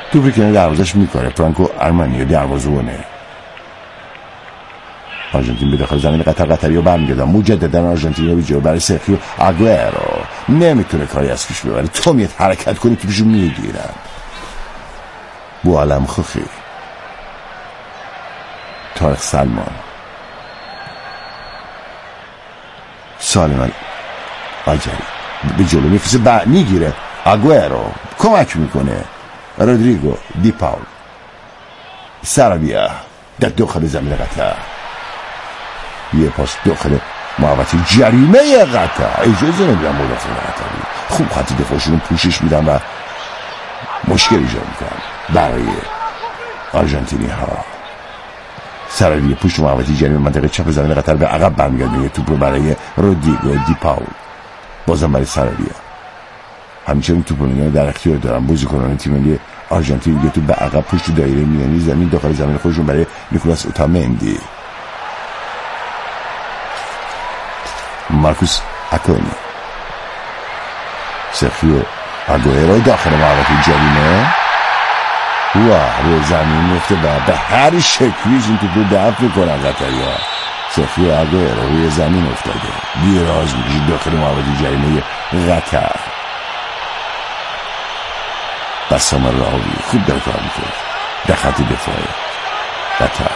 توپ کنار دروازش میکنه. فرانکو آرمانی دروازه‌بانه آرژانتین به داخل زمین قطریا برمیگردن. مجددا آرژانتینیا به جلو برای سرخیو آگوئرو. نمیتونه کاری از پیش ببره. تو میاد حرکت کنی توپشو میگیرن. بوعلم خوخی، طارق سلمان، سالم الجری به جلو میفرسته میگیره. آگوئرو کمک میکنه. رودریگو دی پاول، سارابیا در داخل زمین قطر. یه پاس داخل محوطه جریمه قطر. اجازه نمیدن مدافعین قطری خوب خط دفاعشون پوشش میدن و مشکل ایجاد میکنن برای آرژانتینی ها. سارابیا پشت محوطه جریمه منطقه چپ زمین قطر به عقب برمیگرده. یه توپ رو برای رودریگو دی پاول، بازم برای سارابیا. همچنین توپ رو در اختیار دارن بازیکنان تیم ملی آرژانتین. یه توپ به عقب پشت دایره میانی زمین داخل زمین خودشون برای نیکولاس اوتامندی. مارکوس اکونی، سرخیو آگوئرو داخل محوطه جریمه و روی زمین میفته و به هر شکلیش این توپ رو دفع میکنن قطری‌ها. سرخیو آگوئرو روی زمین افتاده، دیراز میکشه داخل محوطه جریمه قطر. بسام راوی خوب در کار میکنه در خط دفاعی قطر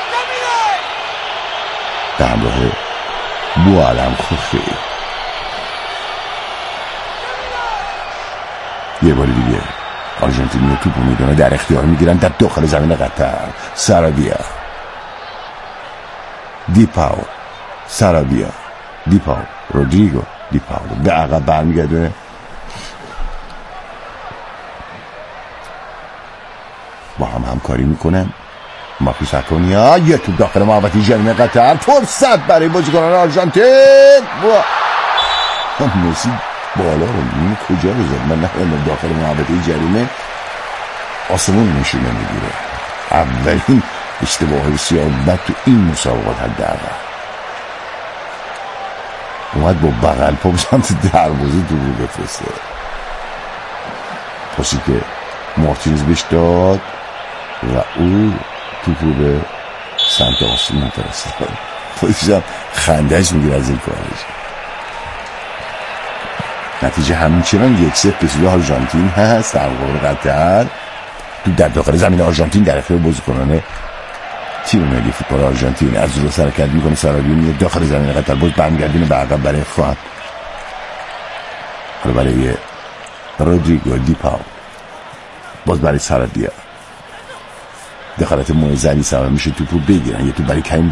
به همراه بوعلم خوخی. یه بار دیگه آرژانتینی توپ رو میدونه در اختیار میگیرن در داخل زمین قطر. سارابیا، دی پاول، سارابیا، دی پاول، رودریگو دی پاول به عقب برمیگرده. با هم همکاری میکنن. مارکوس اکونیا یه توپ داخل محوطه جریمه قطر. فرصت برای بازیکنان آرژانتین. مسی بالا رو میبینه کجا رو زد. من نمیدونم داخل محوطه جریمه آسمون نشونه میگیره. اولین اشتباه بسیار بد تو این مسابقات حداقل. اومد با بغل پا سمت دروازه تو رو بفرسته. پاسی که مارتینز بهش داد و او توپ رو به سمت آسمون فرستاد. خودشم خندهش میگیره از این کارش. نتیجه همچنان 1-0 به سوی آرژانتین هست در مقابل قطر. تو در داخل زمین آرژانتین در اختیار بازیکنان تیم ملی فوتبال آرژانتین. از رو حرکت میکنه. سارابیا میاد داخل زمین قطر، باز برمیگردونه به عقب برای خواهد حالا برای رودریگو دی پاول، باز برای سارابیا. دخالت موزلی سبب میشه توپ رو بگیرن. یه توپ برای کریم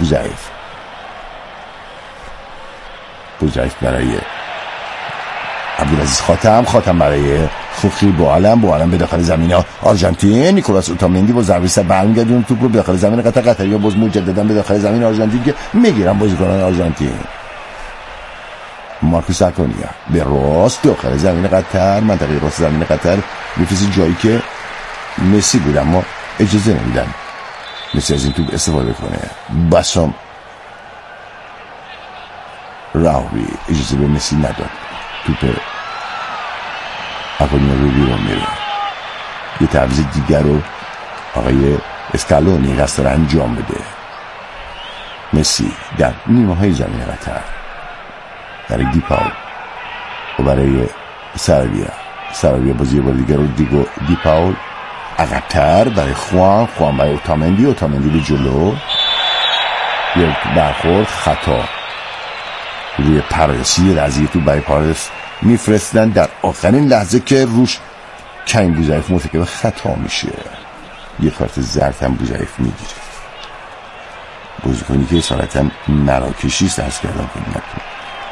بوزعیف برای عبدالعزیز خاتم برای خوخی. بوعلم به داخل زمین آرژانتین. نیکولاس اوتامندی با ضربه سر برمیگردونه توپ رو به داخل زمین قطریا باز مجددا به داخل زمین آرژانتین که میگیرن بازیکنان آرژانتین. مارکوس اکونیا به راست داخل زمین قطر، منطقه راست زمین قطر میفرسته جایی که مسی بود اما اجازه نمیدن مسی از این توپ استفاده کنه. بسام راوی اجازه به مسی نداد. توپ اکونیا رو بیرون میره. یه تعویض دیگر رو آقای اسکالونی قصد رو انجام بده. مسی در نیمه های زمین قطر برای دی پاول و برای سارابیا بازی یه بار دیگر رو دی پاول عقب‌تر برای خوان برای اوتامندی به جلو. یک برخورد خطا روی پارسی رضیه تو برای پارس میفرستن در آخرین لحظه که روش کریم بوزعیف مرتکب خطا میشه. یه کارت زرد هم بوزعیف میگیره. بازیکنی که اصالتا مراکشی است از کردن کنیم نکنیم.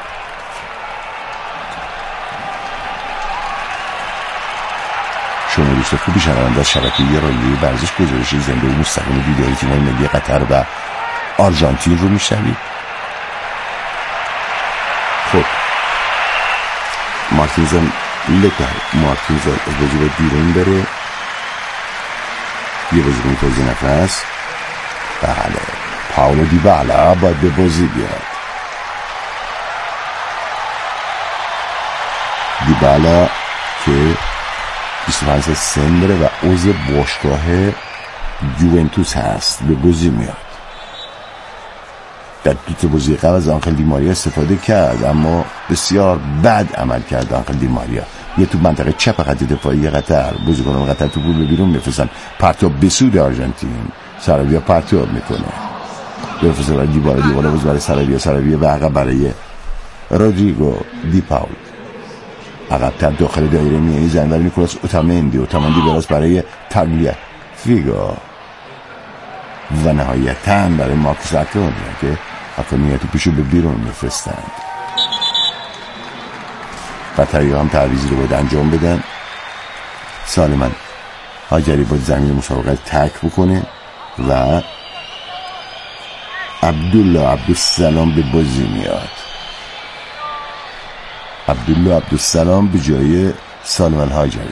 شما دوست خوبی شنونده از شبکه رادیویی ورزش گزارش زنده و مستقیم ویدئوی تیم‌های ملی قطر و آرژانتین رو میشنوید. خب مارتینز از بازی باید بیرون بره. یه بازیکن تازه نفس. بله پاولو دیبالا باید به بازی بیاد. دیبالا که 25 سال سن داره و عضو باشگاه یوونتوس هست. به بازی میاد. در دو تا بازی قبل از آنخل دی ماریا استفاده کرد اما بسیار بد عمل کرد آنخل دی ماریا. یه تو منطقه چپ خط دفاعی قطر بازیکنان قطر تو پول به بیرون میفرستن، پرتاب به سود آرژانتین، ساراویا پرتاب میکنه، بفرسته برای دیبالا باز برای ساراویا و عقب برای رودریگو دی پاول. عقب‌تر داخل دایره میانی زنور نیکولاس اوتامندی براس برای تاگلیا فیگو و نهایتاً برای مارکوس اکونیا که اکونیا تو پیشو به بیرون میفرستند. قطری هم تعویضی رو باید انجام بدن. سالمن هاجری باید زمین مسابقه ترک بکنه و عبدالسلام به بازی میاد. عبدالسلام به جای سالمن هاجری.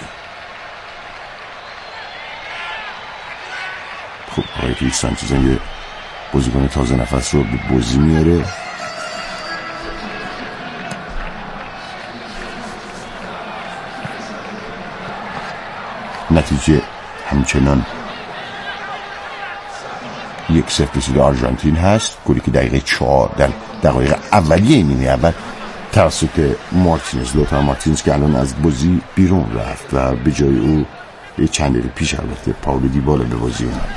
خب آقای کریس سانچز یه بازیکن تازه نفس رو به بازی میاره. نتیجه همچنان 1-0 به سود آرژانتین هست. گلی که دقیقه 4 در دقایق اولیه نیمه اول توسط لوتارو مارتینز که الان از بازی بیرون رفت و به جای او چند دقیقه پیش البته پائولو دیبالا به بازی اومد.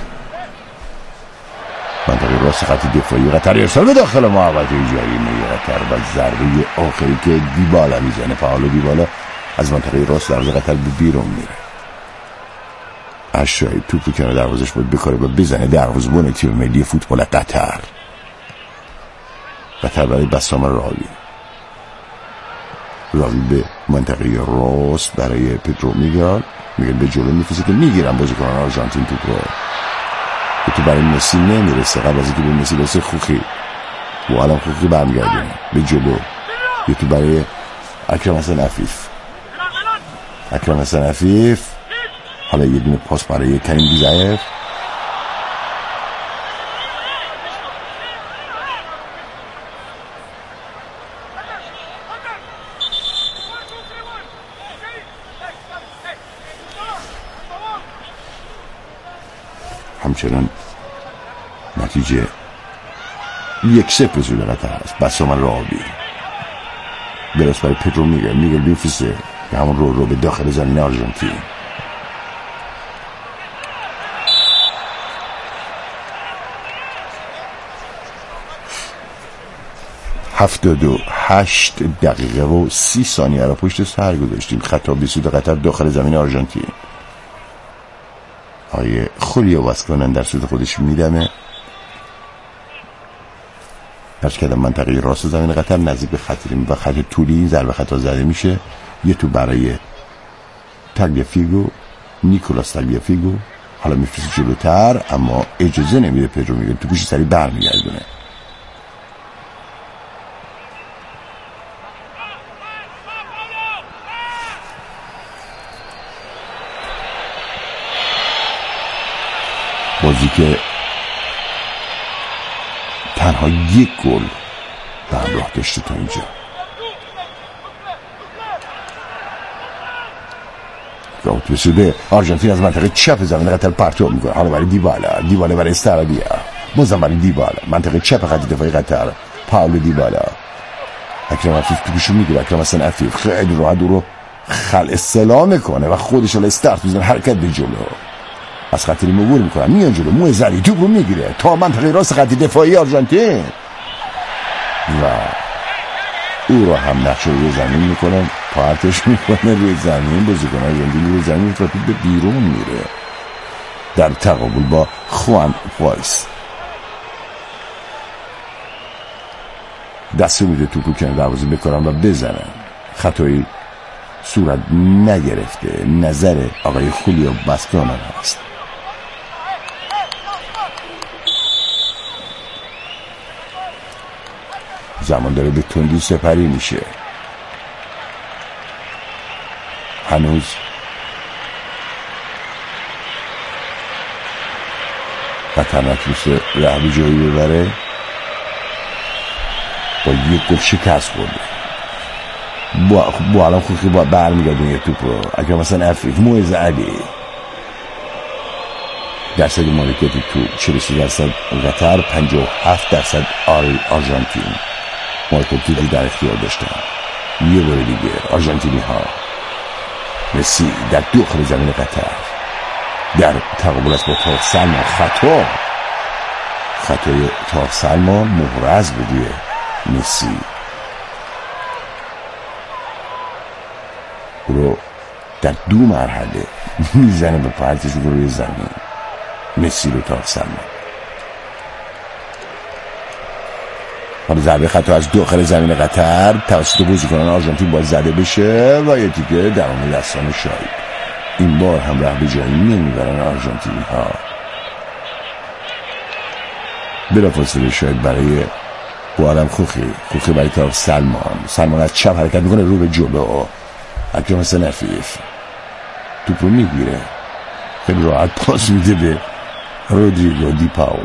منطقه راست خط دفاعی قطر ارسال به داخل محوطه جریمه قطر و ضربه آخری که دیبالا میزنه، پائولو دیبالا از منطقه راست دروازه قطر به بیرون میره. اشرای توپو کنه دروازش بود بکاره و بزنه دروازه‌بان تیم ملی فوتبال قطر برای بسام راوی به منطقه راست برای پدرو میگل به جلو میفرسته که میگیرن بازیکنان آرژانتین توپ رو. تو برای مسی نمیرسه. قبل از اینکه به مسی برسه خوخی و الان خوخی برمیگردونه به جلو. یه تو برای اکرم حسن عفیف. حالا یه دونه پاس برای کریم بیزایر. همچنان نتیجه 1-0 به سود قطر هست. بسام راوی برس برای پدرو میگل بیفیسه که همون رو به داخل زمین آرژانتین. هفتاد و 8 دقیقه و 30 ثانیه را پشت سر گذاشتیم. خطا به سود قطر داخل زمین آرژانتین. آیه خولیو واسکونن در سود خودش میدمه. پس کردم منطقه راست زمین قطر نزدیک به خط ریم و خط طولی ضربه خطا زده میشه. یه تو برای نیکولاس تاگلیافیگو. حالا میفرسته جلوتر اما اجازه نمیده پدرو میگه تو پیش سری برمیگردونه. بازی که تنها یک گل به همراه داشته تا اینجا. گاوت بسوده آرژانتین از منطقه چپ زمین قطر پرتاب میکنه. حالا برای دیبالا برای استرابیا، بازم برای دیبالا منطقه چپ خط دفاعی قطر. پائولو دیبالا اکرم عفیف توپشو میگیره. اکرم حسن عفیف خیلی راحت رو خلع اصطلاح میکنه و خودش رو استارت میزنه حرکت به جلو. از خط ریم عبور میکنن میان جلو. موی زری توپ رو میگیره تا منطقه راست خط دفاعی آرژانتین و او رو هم نقشه روی زمین میکنن. پارتش میکنه روی زمین. بازیکن آرژانتین روی زمین و توپ به بیرون میره در تقابل با خوان وایس. دسته میده توپو کنه دروازه بکارن و بزنن. خطایی صورت نگرفته. نظر آقای خولیو واسکونن هست. زمان داره به تندی سپری میشه. هنوز قطر نتونسته ره به جایی ببره. با یک گل شکست خورده. با الان خوخی با برمیگردون یه توپ رو. اکرم حسن عفیف، موعظ علی، درصد مالکیت توپ 43% قطر، 57% آرژانتین مالکیت توپی در اختیار داشتن. یه بار دیگه آرژانتینی ها. مسی در داخل زمین قطر در تقابل است با طارق سلمان. خطای طارق سلمان محرز بود روی مسی. او رو در 2 مرحله میزنه به پرتش رو روی زمین. مسی رو طارق سلمان. حالا ضربه خطا از داخل زمین قطر توسط بازیکنان آرژانتین باید زده بشه و یه دیگه درون دستان شاید. این بار هم ره به جایی نمیبرن آرژانتینی ها. بلافاصله شاید برای بوالم خوخی برای طرف سلمان از چپ حرکت میکنه رو به جلو. اکرم حسن عفیف توپ رو میگیره، خیلی راحت پاس میده به رودریگو دی پاول.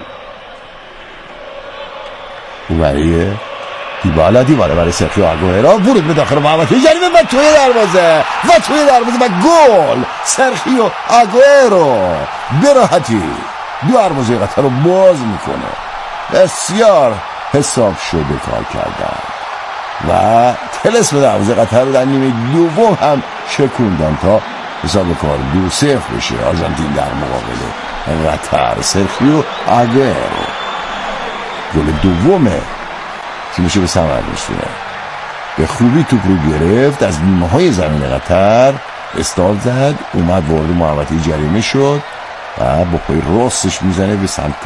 و برای دیبالا برای سرخیو آگوئرو ورود به داخل محوطه جریمه و توی دروازه و گل. سرخیو آگوئرو به راحتی دروازه قطر رو باز میکنه. بسیار حساب شده کار کردن و طلسم دروازه قطر رو در نیمه دوم هم شکوندن تا حساب کار 2-0 بشه. آرژانتین در مقابل قطر. سرخیو آگوئرو گل دومه تیمشو به ثمر میرسونه. به خوبی توپ رو گرفت، از نیمه های زمین قطر استارت زد، اومد وارد محوطه جریمه شد و با پای راستش میزنه به سمت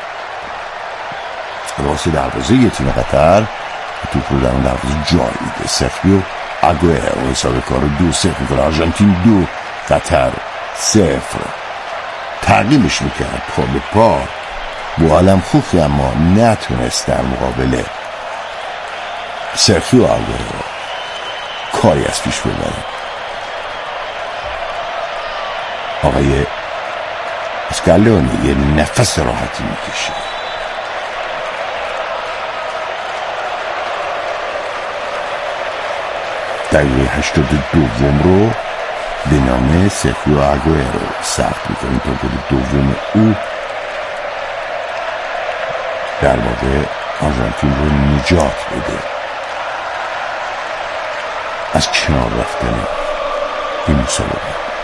راست دروازه یه تیم قطر. توپ رو در اون دروازه جای میده. سرخیو آگوئرو حساب کار رو 2-0 میکنه. آرژانتین 2 قطر 0. تعقیبش میکرد پا به پا بوالم خوخی، اما نتونست در مقابل سرخیو آگوئرو کاری از پیش ببره. آقای اسکالونی یه نفس راحتی میکشه. دقیقه 82 رو به نام سرخیو آگوئرو ثبت میکنیم تا گل دوم او در واقع آرژانتین رو نجات بده از کنار رفتن این مسابقه.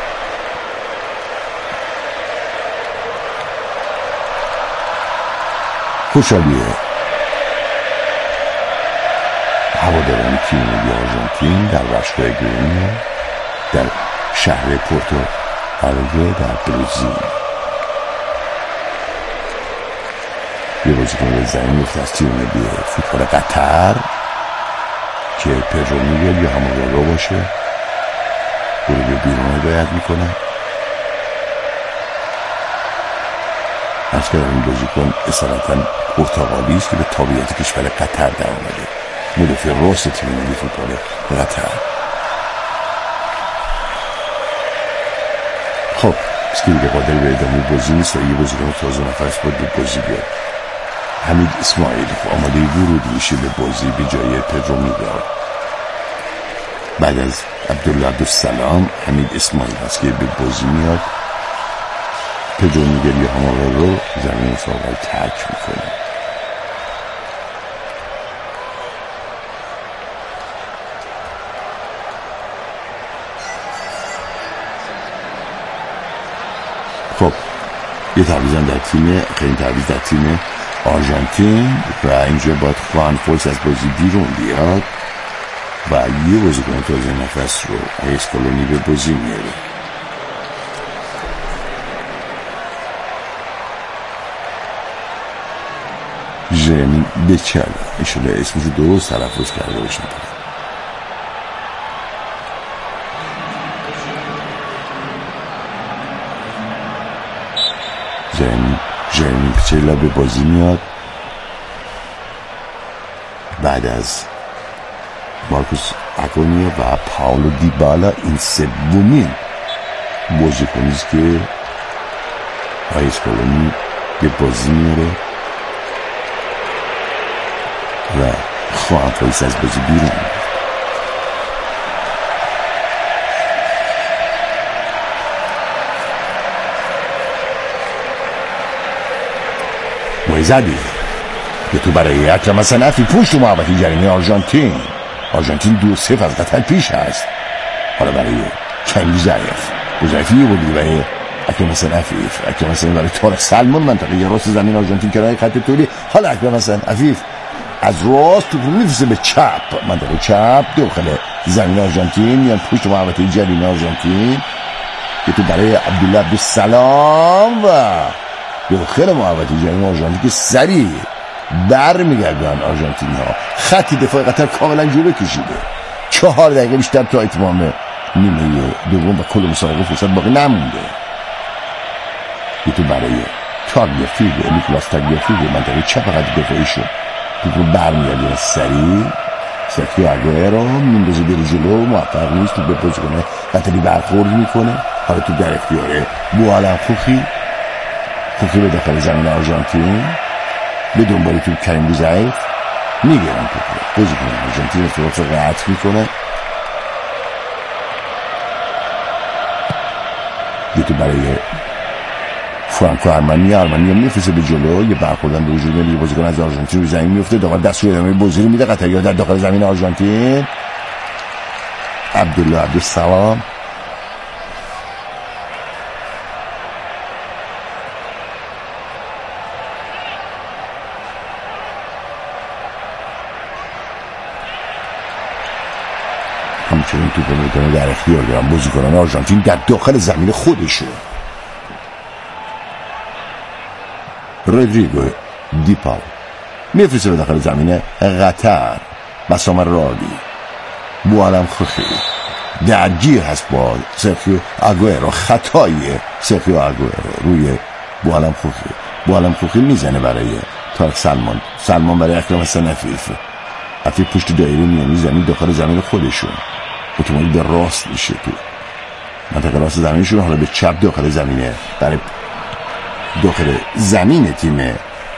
خوشحالیه هواداران تیم ملی آرژانتین در باشگاه گرینیا در شهر پورتو آلگره در برزیل. یه بازیکن به زمین میفته از تیم ملی فوتبال قطر که پدرو میگل یا همون رو باشه برو به بیرون هدایت میکنه. از که این بازیکن اصالتا پرتغالی است که به تابعیت کشور قطر در آمده. مدافع راست تیم ملی فوتبال قطر. خب بس که دیگه قادر به ادامه بازی نیست و یه بازیکن تازه نفس باید به بازی بیاد. حمید اسماعیل آماده ورود میشه به بازی به جای پدرو میگل. بعد از عبدالسلام حمید اسماعیل هست که به بازی میاد. پدرو میگل یا همه رو زمین مسابقه ترک میکنه. خب یه تعویض در تیم، خیلی تعویض در تیم آرژانتین و اینجا باید خوان فولس از بازی بیرون بیاد و یه بازیکن تازه نفس رو اسکالونی به بازی میاره. ژرمی بچل ایشالا اسمش رو درست تلفظ کرده باشم. ژرمی بچل به بازی میاد بعد از مارکوس آکونیا و پاولو دیبالا. این سومین بازیکنیست که اسکالونی به بازی میاره و خوان فولس از بازی بیرون. اشتباهی زدی. یه تو برای اکرم حسن عفیف پشت محوطه جریمه آرژانتین 2-0 از قطر پیش هست. حالا برای کریم ضعیف یه بودی برای اکرم حسن عفیف برای طارق سلمان منطقه راست زمین آرژانتین کرای خط طولی. حالا اکرم حسن عفیف از راست تو میفرسته به چپ منطقه چپ داخل زمین آرژانتین، میان پشت محوطه جریمه آرژانتین. یه تو برای عبدالله عبدالسلام و داخل محوطه جریمه آرژانتین که سریع بر میگردن آرژانتینی ها. خط دفاع قطر کاملا جلو کشیده. 4 دقیقه بیشتر تا اتمام نیمه دوم و کل مسابقه فرصت باقی نمونده. یه تو برای نیکولاس تاگلیافیگو منطقه چپ خط دفاعیشون توپ رو برمیگردن سریع. سرخیو آگوئرو میندازه بره جلو، موفق نیست توپ به بازیکن قطری برخورد میکنه. حالا توپ در اختیار بوالم خوخی به داخل زمین آرژانتین به دنبال توپ کریم ضعیف میگیرن توپ رو. بازیکن آرژانتین رو قطع میکنه. یه تو برای فرانکو ارمانی میفرسته به جلو. یه برخوردن به وجود میاد. یه بازیکن از آرژانتین رو زمین میفته. داور دست روی ادامه بازی رو میده. قطری‌ها در داخل زمین آرژانتین. عبدالله عبدالسلام همچنین توپ میکنه در اختیار دارن بازیکنان آرژانتین در داخل زمین خودشه. رودریگو دیپاو میفرسته به داخل زمین قطر. بسام راوی بوالم خوخی درگیر هست با سرخیو آگوئرو. خطای سرخیو آگوئرو روی بوالم خوخی میزنه برای طارق سلمان برای اکرم حسن عفیف پشت دایره میانی زمین داخل زمین خودشون. اتوماتیک به راست میشه تو منطقه راست زمینشون. حالا به چپ داخل زمینه برای داخل زمین تیم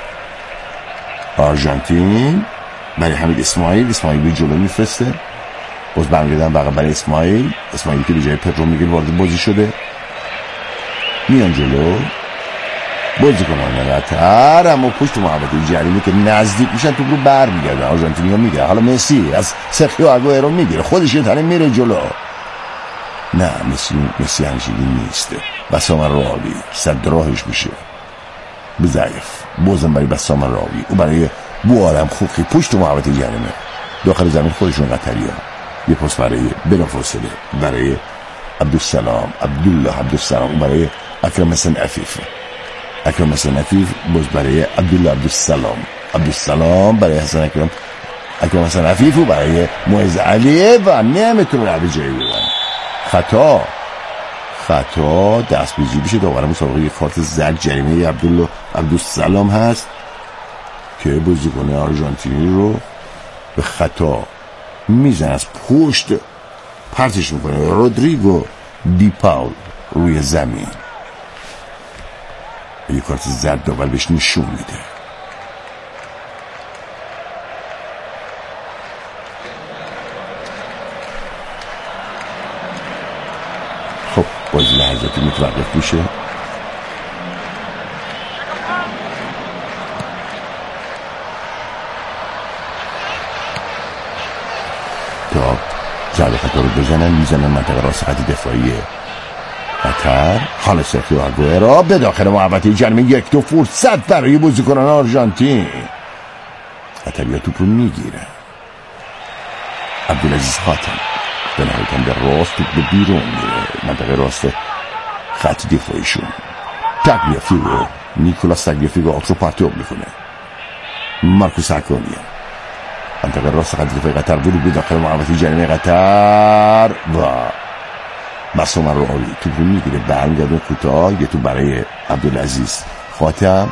آرژانتین برای حمید اسماعیل به جلو میفرسته. باز برمیگردن بقیه برای اسماعیل که به جای پدرو میگل وارد بازی شده. میان جلو بازیکنان قطر، اما پشت محوطه جریمه که نزدیک میشن توپ رو برمیگردن آرژانتینیا میگیره. حالا مسی از سرخیو آگوئرو میگیره، خودش یه تنه میره جلو. نه مسی هنشیدی نیست. بسام راوی صد راهش میشه به ضعیف. بازم برای بسام راوی و برای بوالم خوخی پشت محوطه جریمه داخل زمین خودشون قطریا. یه پاس برای بلافاصله برای عبدالله عبدالسلام و برای اکرم حسن عفیف باز برای عبدالله عبدالسلام برای اکرم حسن عفیف و برای معز علی و نمیتونه رو به جایی ببرن. خطا دست به جیبش داور مسابقه یک کارت زرد جریمه عبدالله عبدالسلام هست که بازیکن آرژانتینی رو به خطا میزن، از پشت پرتش میکنه. رودریگو دیپاول روی زمین یک کارت زرد داور بهش نشون میده. خب بازی لحظاتی متوقف میشه. تا ضربه خطا رو میزنن منطقه راست خط دفاعی قطر. حالا سرخیو آگوئرو به داخل محوطه جریمه 1-2 فرصت برای بازیکنان آرژانتین. قطریا توپ رو میگیرن. عبدالعزیز خاتم به نهایتاً به راست توپ به بیرون میره منطقه راست خط دفاعیشون. نیکولاس تاگلیافیگو آترو پرتاب میکنه. مارکوس آکونیا منطقه راست خط دفاعی قطر ورود به داخل محوطه جریمه قطر و بسام راوی توپ رو میگیره برمیگرده کوتاه. یه توپ برای عبدالعزیز خاتم.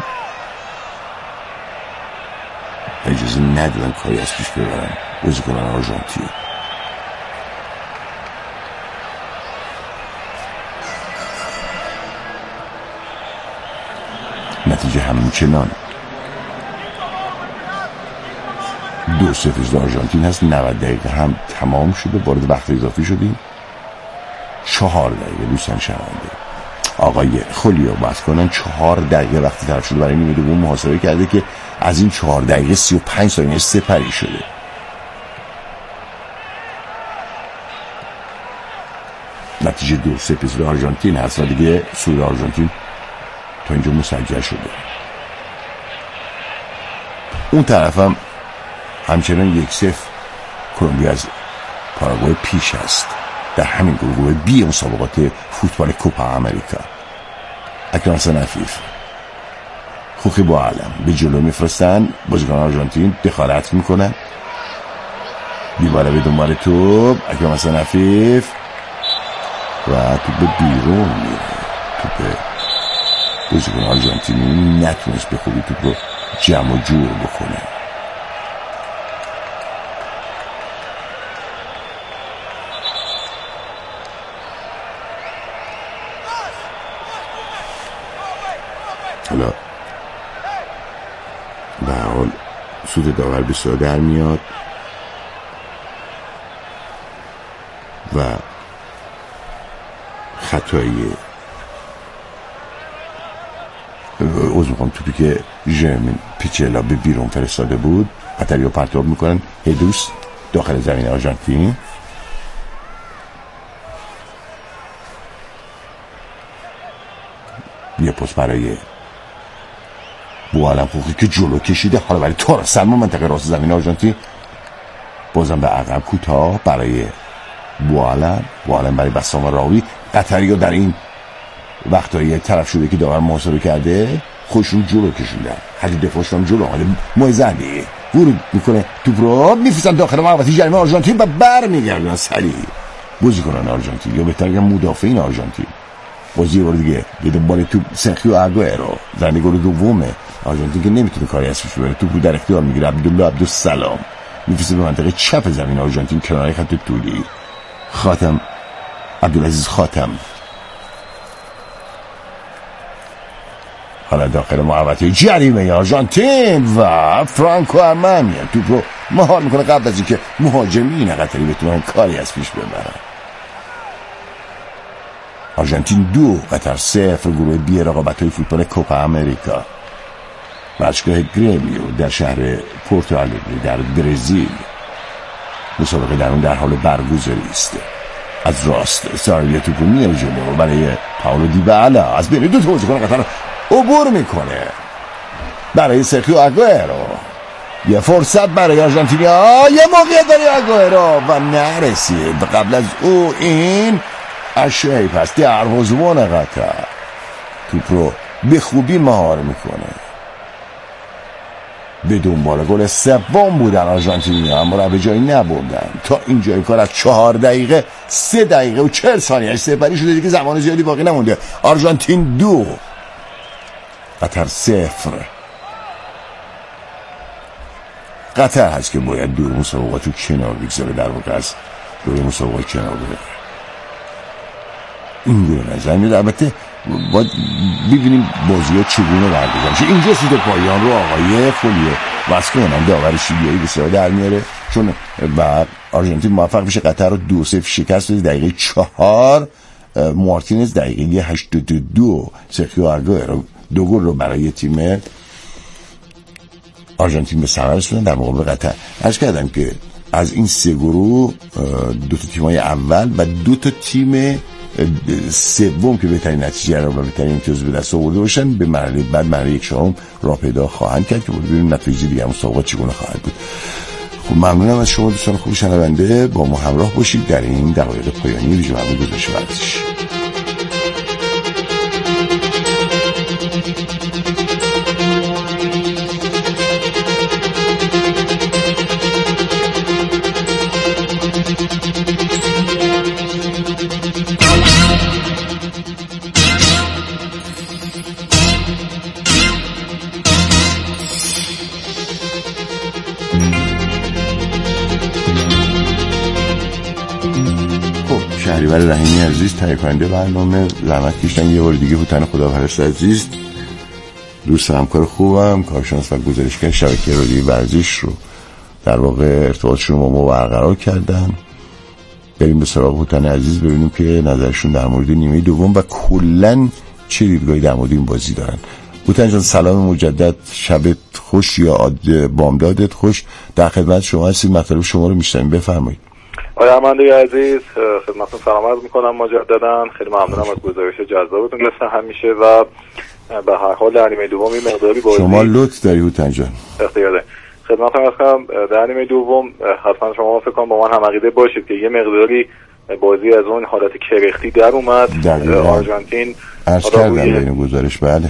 اجازه ندادن کاری از پیش ببرن بازیکنان آرژانتین. نتیجه همچنان 2-0 آرژانتین هست. 90 دقیقه هم تمام شده، وارد وقت اضافی شدیم. 4 دقیقه دوستان شنونده آقای خولیو بحث کنن 4 دقیقه وقتی طرف شده برای نیمه دوم محاسبه کرده که از این 4 دقیقه 35 ثانیه سپری شده. نتیجه 2-0 پیش آرژانتین هست و دیگه سود آرژانتین تا اینجا مسجل شده. اون طرف هم همچنان 1-0 کلمبیا از پاراگوئه پیش است در همین گروه بی مسابقات فوتبال کوپا امریکا. اکرم حسن عفیف خوخی با علم به جلو میفرستن، بازیکن آرژانتین دخالت میکنن، دیبالا به دنبال توپ، اکرم حسن عفیف و توپ بیرون میره. توپ بازیکن آرژانتینی نتونست به خوبی توپ رو جمع و جور بکنه. حالا به حال سود داور بسیار در میاد و خطایی توپی که ژرمین پیچلا به بیرون فرستاده بود قطری رو پرتاب میکنن هدوس داخل زمین آرژانتین. یه پست برای بوالم خوخی که جلو کشیده، حالا برای تارا سلمان منطقه راست زمین آرژانتین بازم به عقب کوتاه برای بوالم برای بسام و راوی. قطری ها در این وقتایی طرف شده که داور محاسبه کرده خودشون جلو کشیدن، حتی دفاعشون جلو حالا موزدی ورود میکنه توپ رو میفرستن داخل محوطه جریمه آرژانتین و برمیگردن سریع بازیکنان آرژانتین یا بهتر بگم مدافعین آرژانتین. بازی بار دیگه به دنبال توپ سرخیو آگوئرو زنده گل دومه آرژانتین که نمیتونه کاری از پیش ببره. توپ رو در اختیار میگیره عبدالسلام میفرسته به منطقه چپ زمین آرژانتین کنار خط طولی. خاتم عبدالعزیز خاتم حالا داخل محوطه جریمه آرژانتین و فرانکو ارمانی توپ رو مهار میکنه قبل از اینکه مهاجمین قطری بتونن کاری از پیش ببرن. آرژانتین 2 قطر 0 گروه بی رقابت‌های فوتبال کوپا امریکا. باشگاه گرمیو در شهر پورتو آلگری در برزیل. مسابقه در اون در حال برگزاری است. از راست ساریو توپو میاره جلو برای پاولو دیبالا از بین دو تا بازیکن قطر عبور میکنه برای سرخیو آگوئرو. یه فرصت برای آرژانتینیا، یه موقعیت برای آگوئرو و نرسید. قبل از او این اشعی پس دروازه‌بان قطر توپ رو به خوبی مهار میکنه. به دنبال گل سوم بودن آرژانتینیا اما رو به جایی نبردن. تا اینجای کار از 4 دقیقه 3 دقیقه و 40 ثانیه سپری شده دیگه زمان زیادی باقی نمونده. آرژانتین 2 قطر 0. قطر هست که باید دور مسابقات رو کنار بگذاره، در واقع از دور مسابقات کنار بگذاره. این گونه نظر میاد. البته باید ببینیم بازی ها چگونه برگزار میشه. اینجا سود پایان رو آقای خولیو واسه کنن داور شیلیایی بسیار در میاره چون بعد آرژانتین موفق میشه قطر رو 2-0 شکست بده. دقیقه 4 مارتینز دقیقه 82 سرخیو آگوئرو 2 گل رو برای تیم آرژانتین به ثمر رسوندن در مقابل قطر. عرض کردم که از این 3 گروه 2 تا تیم‌های اول و 2 تا تیم سوم که بهترین نتیجه رو و بهترین امتیاز به دست آورده باشن به مرحله بعد مرحله 1/4 راه پیدا خواهند کرد که ببینیم نتیجه دیگه مسابقات چگونه خواهد بود. خب ممنونم از شما دوستان خوب شنونده، با ما همراه باشید در این دقایق پایانی ویژه برنامه گزارش ورزش. شهریور رحیمی عزیز تهیه کننده برنامه زحمت کشیدن یه بار دیگه هوتن خداپرست عزیز دوست همکار خوبم کارشناس و گزارشگر شبکه رادیویی ورزش رو در واقع ارتباطشون با ما برقرار کردن. بریم به سراغ هوتن عزیز ببینیم که نظرشون در مورد نیمه دوم و کلن چه دیدگاهی در مورد این بازی دارن. هوتن جان سلام مجدد، شبت خوش یا بامدادت خوش، در خدمت شما هستیم، مطالب شما رو میشنویم، بفرمایید. آقای ارمنده عزیز خدمتتون سلام عرض میکنم مجددا، خیلی ممنونم از گزارش جذابتون مثل همیشه و به هر حال در نیمه دوم این مقداری بازی شما لطف داری هوتن جان. اختیاره خدمتتون هستم. در نیمه دوم حتما شما فکر کنم با من هم عقیده باشید که یه مقداری بازی از اون حالت کرختی در اومد. آرژانتین عرض کردم به این گزارش. بله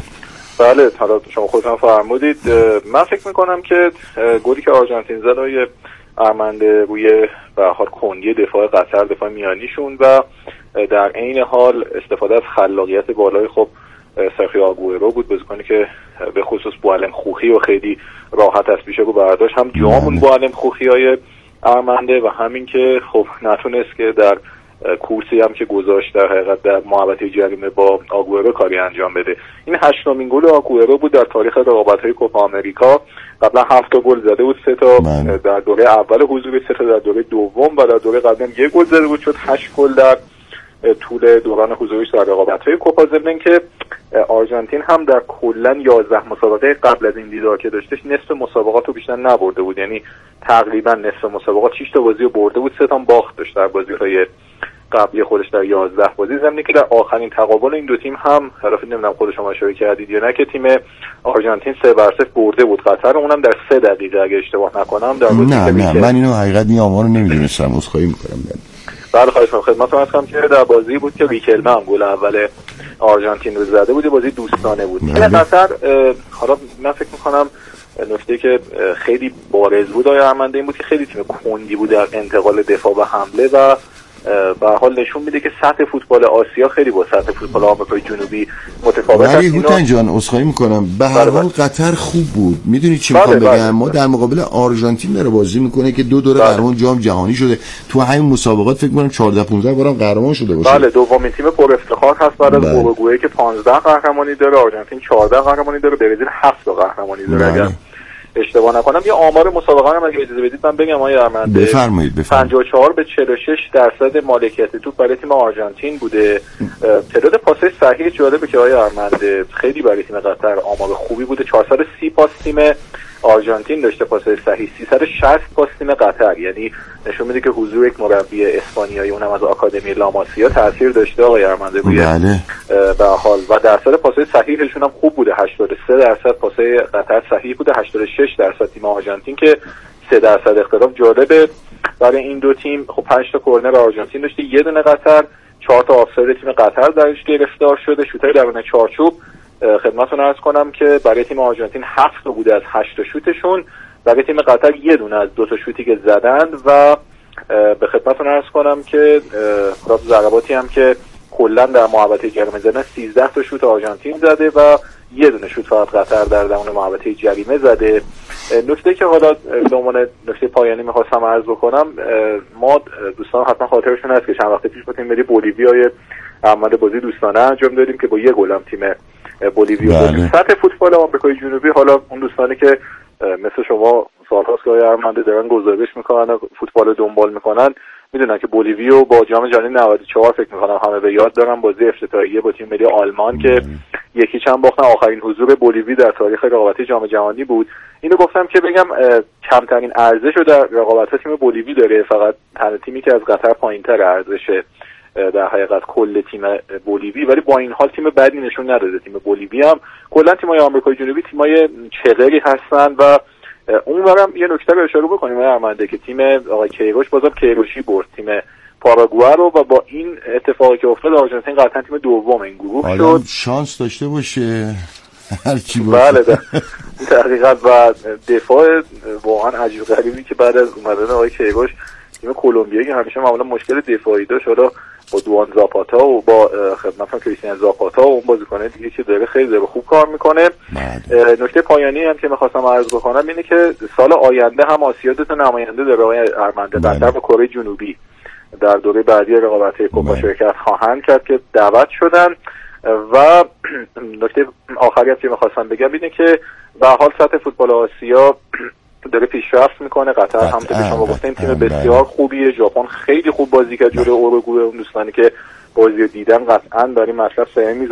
حالا شما خودتون فرمودید. من فکر میکنم که گلی که آرژانتین زد روی ارمنده روی به حال کندی دفاع قطر، دفاع میانیشون، و در عین حال استفاده از خلاقیت بالای خب سرخیو آگوئرو بود، بازیکنی که به خصوص بوالم خوخی و خیلی راحت از پیش رو برداشت، هم جامون بوالم خوخی‌های ارمنده و همین که خب نتونست که در کورسی هم که گذاشت در حقیقت در محوطه جریمه با آگوئرو کاری انجام بده. این 8مین گل آگوئرو بود در تاریخ رقابت‌های کوپا آمریکا. قبلا 7 گل زده بود، 3 تا در دوره اول حضوری، 3 تا در دوره دوم و در دوره قبلا 1 گل زده بود، شد 8 گل در طول دوران حضوریش در رقابت‌های کوپا. ضمن که آرژانتین هم در کلا 11 مسابقه قبل از این دیدار که داشتش نصف مسابقات رو بیشتر نبرده بود، یعنی تقریبا نصف مسابقات 6 تا بازی رو برده بود، 3 تا باخت داشت در بازی‌های قبلی خودش در 11 بازی. ضمن که در آخرین تقابل این دو تیم هم طرف نمیدونم خود شما اشاره کردید یا نه که تیم آرژانتین 3-0 برده بود قطر، اونم در 3 دقیقه اگه اشتباه نکنم در بازی. نه من اینو حقیقت این آمارو نمیدونستم، عذرخواهی می‌کنم. بله خواهش می‌کنم. خدمتتون هستم که در بازی بود که ریکلمه هم گل اول آرژانتین رو زده بود، بازی دوستانه بود. این قطر حالا من فکر می‌کنم نکته که خیلی بارز بود آقای ارمنده این بود که خیلی تیم کندی بود در انتقال دفاع و حمله و به حال نشون میده که سطح فوتبال آسیا خیلی با سطح فوتبال آمریکای جنوبی متفاوت است. ولی هوتن جان عذرخواهی میکنم، به هر حال قطر خوب بود. میدونی چی میخوام بگم؟ ما در مقابل آرژانتین داره بازی میکنه که 2 دوره قهرمان جام جهانی شده، تو همین مسابقات فکر کنم 14-15 بارم قهرمان شده باشه. بله دومین تیم پر افتخار هست بعد از اوروگوئه که 15 قهرمانی داره، آرژانتین 14 قهرمانی داره، برزیل 7 قهرمانی داره. اگر اشتباه نکنم یه آمار مسابقه هم اگه اجازه بدید من بگم آقای ارمنده. بفرمایید. 54-46% مالکیت توپ برای تیم آرژانتین بوده. تعداد پاس‌های صحیح جالبه که آقای ارمنده خیلی برای تیم قطر آمار خوبی بوده. 430 پاس تیم آرژانتین داشته پاس‌های صحیح، 360 پاس تیم قطر، یعنی نشون میده که حضور یک مربی اسپانیایی اونم از آکادمی لاماسیا تاثیر داشته آقای ارمنده روی به حال و درصد پاس‌های صحیحشون هم خوب بوده. 83% پاس‌های قطر صحیح بوده، 86% تیم آرژانتین که 3% اختلاف. جالبه برای این دو تیم خب 5 تا کورنر آرژانتین داشته، 1 دونه قطر، 4 تا آفساید تیم قطر درش گرفتار شده. شوت‌های درون چارچوب خدمتتون عرض کنم که برای تیم آرژانتین 7 تا بوده از 8 تا شوتشون، برای تیم قطر 1 دونه از 2 تا شوتی که زدند و به خدمتتون عرض کنم که ضرباتی هم که کلا در محوطه جریمه زدن 13 تا شوت آرژانتین زده و 1 دونه شوت فقط قطر در درون محوطه جریمه زده. نکته که حالا به عنوان نکته پایانی می‌خواستم عرض بکنم، ما دوستان حتما خاطرشون هست که چند وقت پیش با تیم ملی بولیویای عمل بازی دوستانه انجام دادیم که با 1 گل هم تیم بولیویا سطح فوتبال آمریکای جنوبی، حالا اون دوستانی که مثل شما سال‌هاست که ارمنده دارن گزارش میکنن فوتبال دنبال میکنن میدونن که بولیویا با جام جهانی 94 فکر میکنم همه به یاد دارن بازی افتتاحیه با تیم ملی آلمان که 1-0 باختن. آخرین حضور بولیوی در تاریخ رقابت‌های جام جهانی بود. اینو گفتم که بگم کمترین ارزش رو در رقابت‌ها تیم بولیوی داره، فقط تنها تیمی که از قطر پایین‌تر ارزشه در حقیقت کل تیم بولیوی، ولی با این حال تیم بدی نشون نداده. تیم بولیوی هم کلا تیم‌های آمریکای جنوبی تیم‌های چغری هستن و اونورم یه نکته رو اشاره بکنیم ارمنده که تیم آقای کیروش بازم کیروشی برد تیم پاراگوئه رو و با این اتفاقی که افتاد آرژانتین قطعا تیم دوم این گروه شد. شانس داشته باشه هر چی باشه. بله دقیقاً. و دفاع واقعا عجیب غریبی که بعد از اومدن آقای کیروش تیم کلمبیایی که همیشه معمولا مشکل دفاعی داشت، حالا با دوان زاپاتا و با خدمتتون کریستیان زاپاتا و اون بازیکن دیگه که داره خیلی داره خوب کار میکنه. نکته پایانی هم که می‌خواستم عرض بکنم اینه که سال آینده هم آسیا دو تا نماینده داره آقای ارمنده، قطر و کره جنوبی در دوره بعدی رقابت‌های کوپا شرکت خواهند کرد که دعوت شدن. و نکته آخری که می‌خواستم بگم اینه که به حال سطح فوتبال آسیا داره پیشرفت میکنه. قطر هم که شما گفتیم تیم بسیار خوبیه. ژاپن خیلی خوب بازی کرد جلوی اوروگوئه. اون دوستانی که بازی رو دیدن قطعاً برای مطلب سعی